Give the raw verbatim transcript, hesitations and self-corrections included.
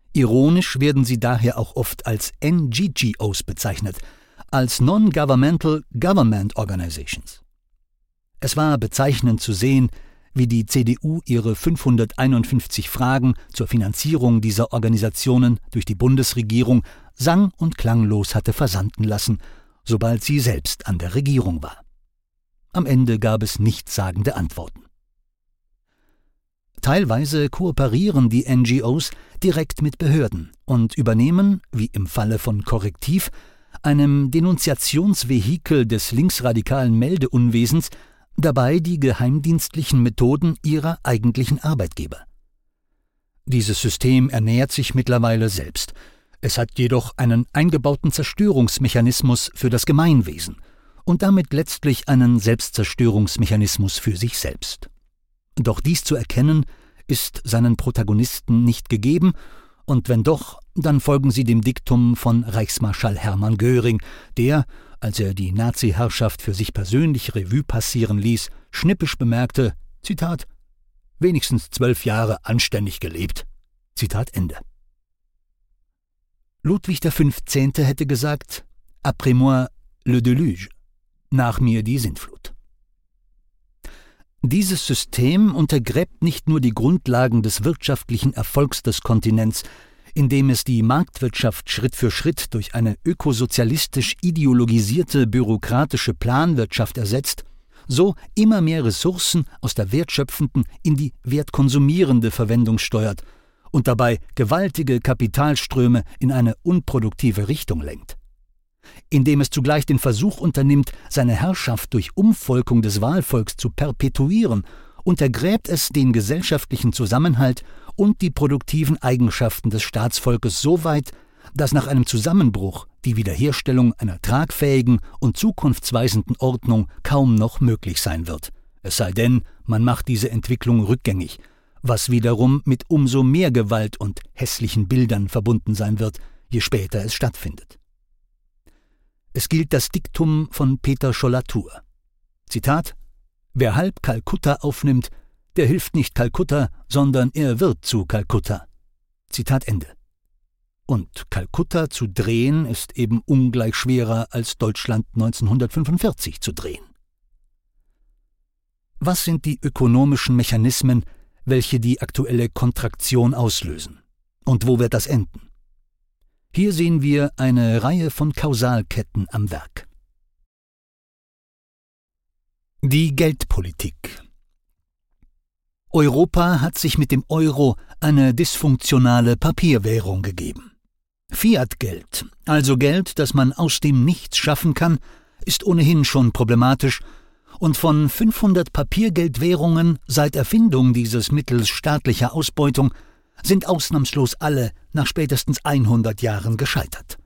Ironisch werden sie daher auch oft als N G G Os bezeichnet, als Non-Governmental Government Organizations. Es war bezeichnend zu sehen, wie die C D U ihre fünfhunderteinundfünfzig Fragen zur Finanzierung dieser Organisationen durch die Bundesregierung sang- und klanglos hatte versanden lassen, sobald sie selbst an der Regierung war. Am Ende gab es nichtssagende Antworten. Teilweise kooperieren die N G Os direkt mit Behörden und übernehmen, wie im Falle von Korrektiv, einem Denunziationsvehikel des linksradikalen Meldeunwesens, dabei die geheimdienstlichen Methoden ihrer eigentlichen Arbeitgeber. Dieses System ernährt sich mittlerweile selbst. Es hat jedoch einen eingebauten Zerstörungsmechanismus für das Gemeinwesen und damit letztlich einen Selbstzerstörungsmechanismus für sich selbst. Doch dies zu erkennen, ist seinen Protagonisten nicht gegeben, und wenn doch, dann folgen sie dem Diktum von Reichsmarschall Hermann Göring, der, als er die Nazi-Herrschaft für sich persönlich Revue passieren ließ, schnippisch bemerkte, Zitat, »wenigstens zwölf Jahre anständig gelebt«. Zitat Ende. Ludwig der Fünfzehnte hätte gesagt, »Après moi le déluge«, nach mir die Sintflut. Dieses System untergräbt nicht nur die Grundlagen des wirtschaftlichen Erfolgs des Kontinents, indem es die Marktwirtschaft Schritt für Schritt durch eine ökosozialistisch ideologisierte bürokratische Planwirtschaft ersetzt, so immer mehr Ressourcen aus der wertschöpfenden in die wertkonsumierende Verwendung steuert und dabei gewaltige Kapitalströme in eine unproduktive Richtung lenkt. Indem es zugleich den Versuch unternimmt, seine Herrschaft durch Umvolkung des Wahlvolks zu perpetuieren, untergräbt es den gesellschaftlichen Zusammenhalt und die produktiven Eigenschaften des Staatsvolkes so weit, dass nach einem Zusammenbruch die Wiederherstellung einer tragfähigen und zukunftsweisenden Ordnung kaum noch möglich sein wird. Es sei denn, man macht diese Entwicklung rückgängig, was wiederum mit umso mehr Gewalt und hässlichen Bildern verbunden sein wird, je später es stattfindet. Es gilt das Diktum von Peter Scholl-Latour. Zitat: »Wer halb Kalkutta aufnimmt, der hilft nicht Kalkutta, sondern er wird zu Kalkutta.« Zitat Ende. Und Kalkutta zu drehen ist eben ungleich schwerer als Deutschland neunzehnhundertfünfundvierzig zu drehen. Was sind die ökonomischen Mechanismen, welche die aktuelle Kontraktion auslösen? Und wo wird das enden? Hier sehen wir eine Reihe von Kausalketten am Werk. Die Geldpolitik. Europa hat sich mit dem Euro eine dysfunktionale Papierwährung gegeben. Fiat-Geld, also Geld, das man aus dem Nichts schaffen kann, ist ohnehin schon problematisch, und von fünfhundert Papiergeldwährungen seit Erfindung dieses Mittels staatlicher Ausbeutung sind ausnahmslos alle nach spätestens hundert Jahren gescheitert.